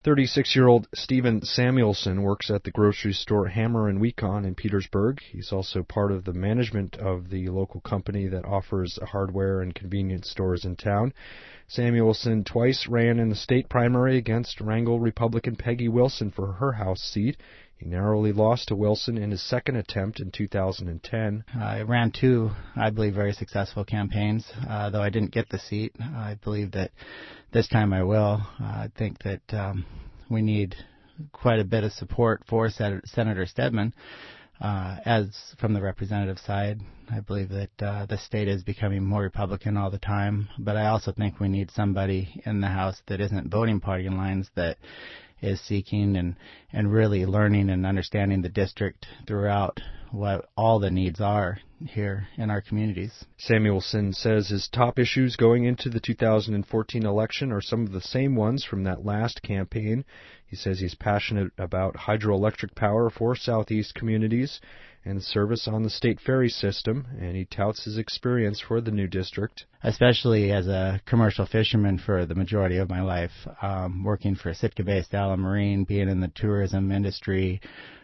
36-year-old Stephen Samuelson works at the grocery store Hammer and Weekon in Petersburg. He's also part of the management of the local company that offers hardware and convenience stores in town. Samuelson twice ran in the state primary against Wrangell Republican Peggy Wilson for her House seat. He narrowly lost to Wilson in his second attempt in 2010. I ran two, I believe, very successful campaigns, though I didn't get the seat. I believe that this time I will. I think that we need quite a bit of support for Senator Stedman. As from the representative side, I believe that the state is becoming more Republican all the time, but I also think we need somebody in the House that isn't voting party lines, that is seeking and really learning and understanding the district throughout what all the needs are here in our communities. Samuelson says his top issues going into the 2014 election are some of the same ones from that last campaign. He says he's passionate about hydroelectric power for Southeast communities and service on the state ferry system, and he touts his experience for the new district. Especially as a commercial fisherman for the majority of my life, working for Sitka-based Allen Marine, being in the tourism industry,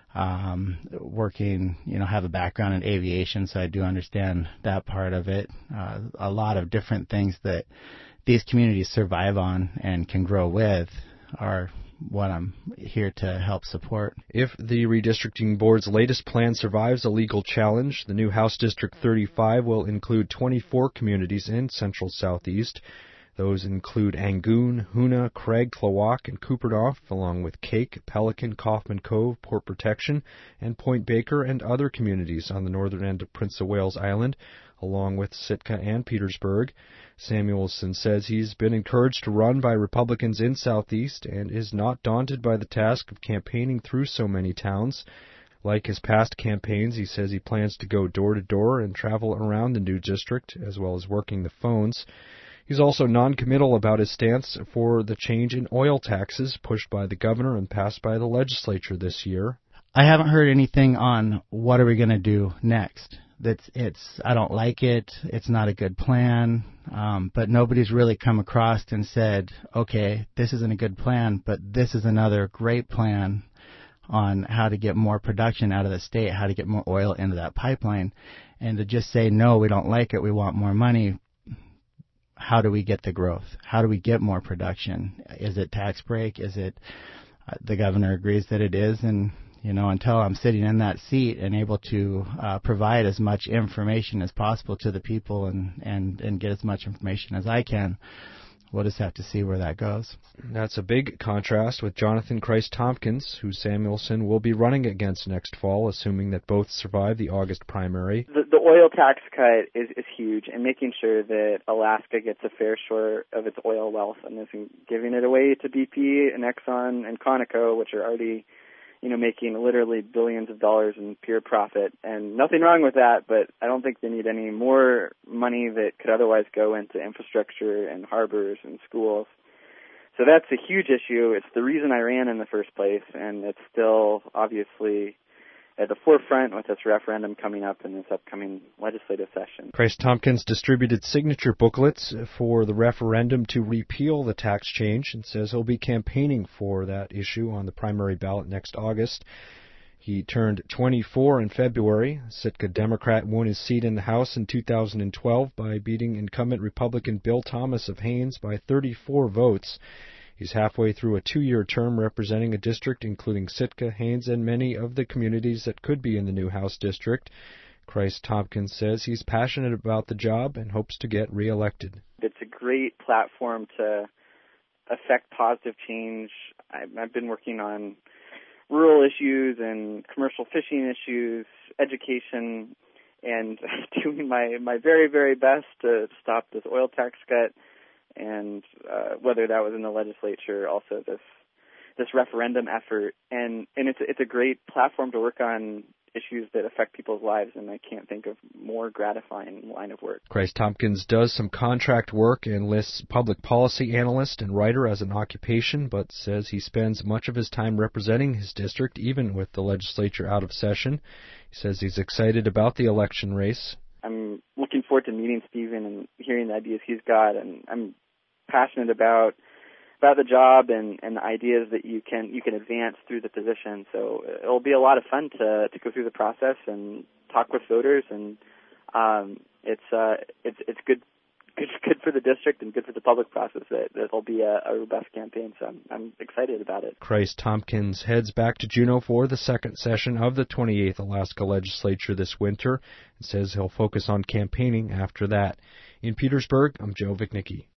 working, have a background in aviation, so I do understand that part of it. A lot of different things that these communities survive on and can grow with are what I'm here to help support. If the redistricting board's latest plan survives a legal challenge, the new House District 35 will include 24 communities in central southeast. Those include Angoon, Hoona, Craig, Klawock, and Cooperdoff, along with Cake, Pelican, Kaufman Cove, Port Protection, and Point Baker, and other communities on the northern end of Prince of Wales Island, along with Sitka and Petersburg. Samuelson says he's been encouraged to run by Republicans in Southeast and is not daunted by the task of campaigning through so many towns. Like his past campaigns, he says he plans to go door to door and travel around the new district, as well as working the phones. He's also non-committal about his stance for the change in oil taxes pushed by the governor and passed by the legislature this year. I haven't heard anything on what are we going to do next. I don't like it. It's not a good plan. But nobody's really come across and said, okay, this isn't a good plan, but this is another great plan on how to get more production out of the state, how to get more oil into that pipeline. And to just say, no, we don't like it, we want more money. How do we get the growth? How do we get more production? Is it tax break? Is it the governor agrees that it is? And, until I'm sitting in that seat and able to provide as much information as possible to the people and get as much information as I can, we'll just have to see where that goes. That's a big contrast with Jonathan Christ-Tompkins, who Samuelson will be running against next fall, assuming that both survive the August primary. The oil tax cut is huge, and making sure that Alaska gets a fair share of its oil wealth and isn't giving it away to BP and Exxon and Conoco, which are already making literally billions of dollars in pure profit. And nothing wrong with that, but I don't think they need any more money that could otherwise go into infrastructure and harbors and schools. So that's a huge issue. It's the reason I ran in the first place, and it's still obviously at the forefront with this referendum coming up in this upcoming legislative session. Christ-Tompkins distributed signature booklets for the referendum to repeal the tax change and says he'll be campaigning for that issue on the primary ballot next August. He turned 24 in February. Sitka Democrat won his seat in the House in 2012 by beating incumbent Republican Bill Thomas of Haines by 34 votes. He's halfway through a 2-year term representing a district including Sitka, Haines, and many of the communities that could be in the new House district. Christ-Tompkins says he's passionate about the job and hopes to get reelected. It's a great platform to affect positive change. I've been working on rural issues and commercial fishing issues, education, and doing my very, very best to stop this oil tax cut. And whether that was in the legislature, also this referendum effort, and it's a great platform to work on issues that affect people's lives, and I can't think of more gratifying line of work. Christ-Tompkins does some contract work and lists public policy analyst and writer as an occupation, but says he spends much of his time representing his district, even with the legislature out of session. He says he's excited about the election race. I'm looking forward to meeting Stephen and hearing the ideas he's got, and I'm passionate about about the job and the ideas that you can advance through the position. So it'll be a lot of fun to go through the process and talk with voters, and it's good for the district and good for the public process. That'll be a robust campaign. So I'm excited about it. Christ Tompkins heads back to Juneau for the second session of the 28th Alaska Legislature this winter and says he'll focus on campaigning after that. In Petersburg, I'm Joe Vichnicki.